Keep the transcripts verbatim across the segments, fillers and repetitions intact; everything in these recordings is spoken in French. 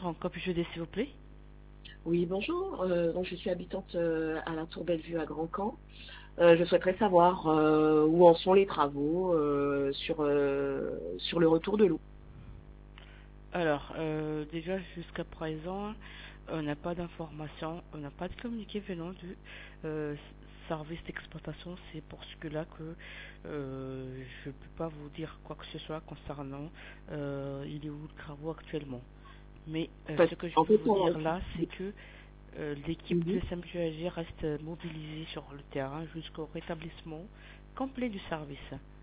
En quoi puis-je aider, s'il vous plaît? Oui, bonjour. Euh, donc, je suis habitante euh, à la Tour Bellevue à Grand-Camp. Euh, je souhaiterais savoir euh, où en sont les travaux euh, sur, euh, sur le retour de l'eau. Alors, euh, déjà, jusqu'à présent, on n'a pas d'informations, on n'a pas de communiqué venant du euh, service d'exploitation. C'est pour ce-là que euh, je ne peux pas vous dire quoi que ce soit concernant euh, il est où le travaux actuellement. Mais euh, Parce ce que je qu'en peux fait, vous on- dire là, c'est que euh, l'équipe de Mhm. S M G A G reste mobilisée sur le terrain jusqu'au rétablissement complet du service.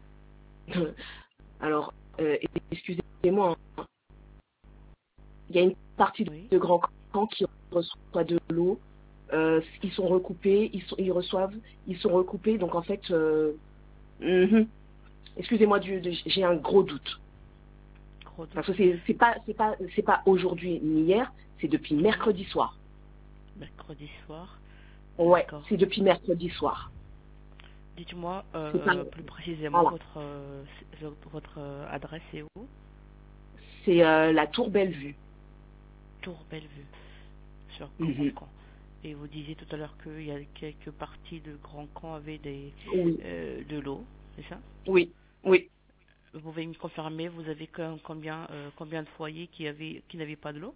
Alors, euh, excusez-moi, hein. Il y a une partie Oui. de Grand-Camp qui reçoit de l'eau. Euh, ils sont recoupés, ils, sont, ils reçoivent, ils sont recoupés. Donc, en fait, euh, mhm. excusez-moi, du- de- j'ai un gros doute. Gros Parce doute. que c'est c'est pas, c'est pas, c'est pas aujourd'hui ni hier, c'est depuis Mhm. mercredi soir. Mercredi soir. Ouais, D'accord. c'est depuis mercredi soir. Dites-moi C'est pas, euh, plus précisément voilà, votre, euh, votre euh, adresse est où? c'est euh, la Tour Bellevue. Tour Bellevue, sur Grand Mhm. Camp. Et vous disiez tout à l'heure qu'il y a quelques parties de Grand Camp avaient des, Oui, euh, de l'eau, c'est ça? oui, oui. Vous pouvez me confirmer, vous avez com- combien, euh, combien de foyers qui avaient, qui n'avaient pas de l'eau?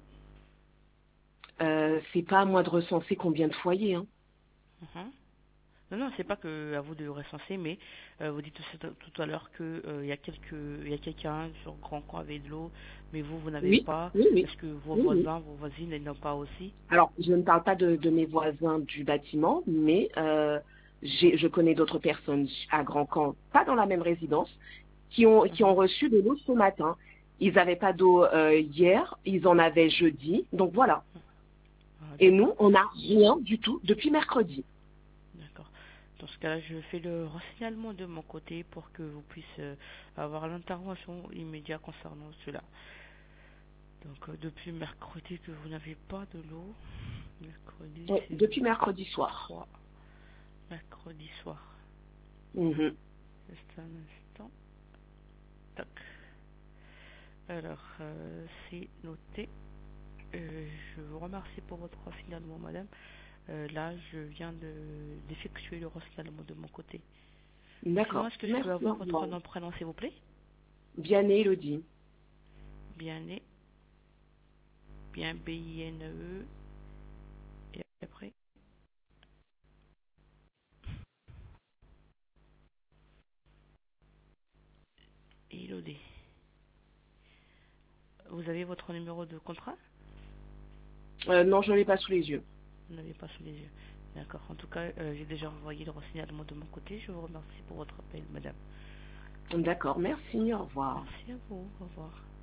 Euh, c'est pas à moi de recenser combien de foyers, hein. Mhm. Non, non, c'est pas que à vous de recenser, mais euh, vous dites tout, tout à l'heure que euh, il y a quelques, il y a quelqu'un sur Grand Camp avec de l'eau, mais vous, vous n'avez Oui, pas. oui, oui, Est-ce que vos oui, oui. voisins, vos voisines, elles n'ont pas aussi? Alors, je ne parle pas de, de mes voisins du bâtiment, mais euh, j'ai, je connais d'autres personnes à Grand-Camp, pas dans la même résidence, qui ont, qui Mhm. ont reçu de l'eau ce matin. Ils n'avaient pas d'eau euh, hier, ils en avaient jeudi, donc voilà. Ah, Et d'accord, nous, on n'a rien du tout depuis mercredi. d'accord. Dans ce cas-là, je fais le renseignement de mon côté pour que vous puissiez euh, avoir l'intervention immédiate concernant cela. Donc, euh, depuis mercredi que vous n'avez pas de l'eau, mercredi Oui, c'est le depuis mercredi soir. trois, mercredi soir. Mhm. Juste un instant. Tac. Alors, euh, c'est noté. Euh, je vous remercie pour votre renseignement, madame. Euh, là, je viens de d'effectuer le renseignement de mon côté. Sinon, D'accord. est-ce que je peux Merci. Au avoir votre revoir. nom, prénom, s'il vous plaît? Bien né, Elodie. Bien né, bien B I N E, et après, Elodie. Vous avez votre numéro de contrat? Euh, non, je ne l'ai pas sous les yeux. Vous n'avez pas sous les yeux. D'accord. En tout cas, euh, j'ai déjà envoyé le renseignement de mon côté. Je vous remercie pour votre appel, madame. D'accord. Merci. Au revoir. Merci à vous. Au revoir.